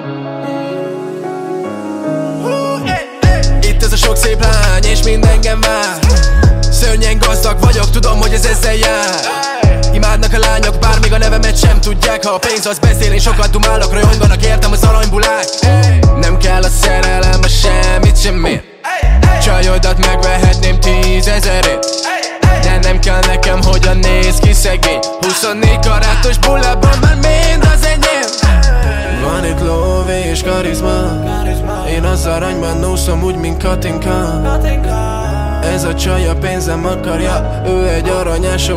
Itt ez a sok szép lány, és mind engem vár. Szörnyen gazdag vagyok, tudom, hogy ez ezzel jár. Imádnak a lányok, bár még a nevemet sem tudják. Ha a pénz az beszél, én sokat dumálok, rajonganak értem az aranybulák. Nem kell a szerelem, a semmit sem ér. Csajodat megvehetném 10 000-ért. De nem kell nekem, hogyan néz ki szegény. 24 karátos bullában már mind az enyém. Van itt lóvé és karizma. Én az aranyban úszom úgy, mint Katinka. Ez a csaj a pénzem akarja, ő egy aranyás.